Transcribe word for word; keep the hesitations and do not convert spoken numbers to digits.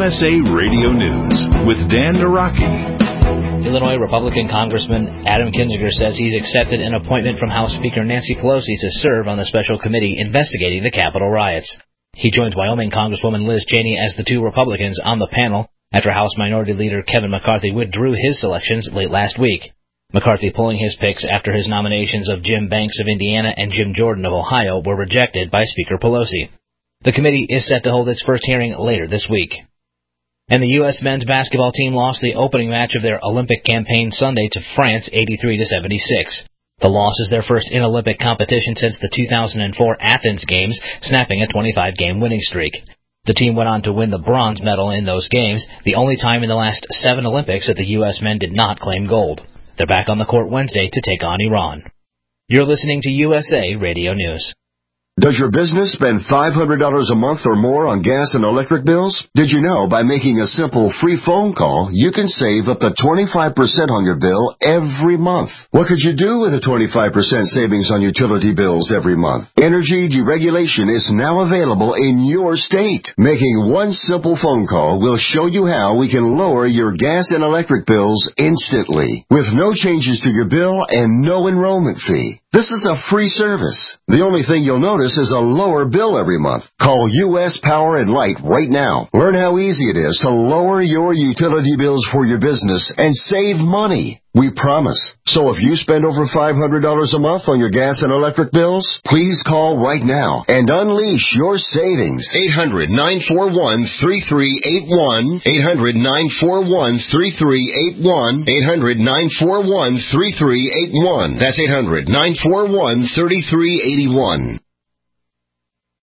S A Radio News with Dan Naraki. Illinois Republican Congressman Adam Kinzinger says he's accepted an appointment from House Speaker Nancy Pelosi to serve on the special committee investigating the Capitol riots. He joins Wyoming Congresswoman Liz Cheney as the two Republicans on the panel after House Minority Leader Kevin McCarthy withdrew his selections late last week. McCarthy pulling his picks after his nominations of Jim Banks of Indiana and Jim Jordan of Ohio were rejected by Speaker Pelosi. The committee is set to hold its first hearing later this week. And the U S men's basketball team lost the opening match of their Olympic campaign Sunday to France eighty-three to seventy-six. The loss is their first in Olympic competition since the two thousand four Athens Games, snapping a twenty-five game winning streak. The team went on to win the bronze medal in those games, the only time in the last seven Olympics that the U S men did not claim gold. They're back on the court Wednesday to take on Iran. You're listening to U S A Radio News. Does your business spend five hundred dollars a month or more on gas and electric bills? Did you know by making a simple free phone call, you can save up to twenty-five percent on your bill every month? What could you do with a twenty-five percent savings on utility bills every month? Energy deregulation is now available in your state. Making one simple phone call will show you how we can lower your gas and electric bills instantly, with no changes to your bill and no enrollment fee. This is a free service. The only thing you'll notice is a lower bill every month. Call U S Power and Light right now. Learn how easy it is to lower your utility bills for your business and save money. We promise. So if you spend over five hundred dollars a month on your gas and electric bills, please call right now and unleash your savings. eight hundred, nine four one, three three eight one. eight hundred, nine four one, three three eight one. eight hundred, nine four one, three three eight one. That's eight hundred, nine four one, three three eight one.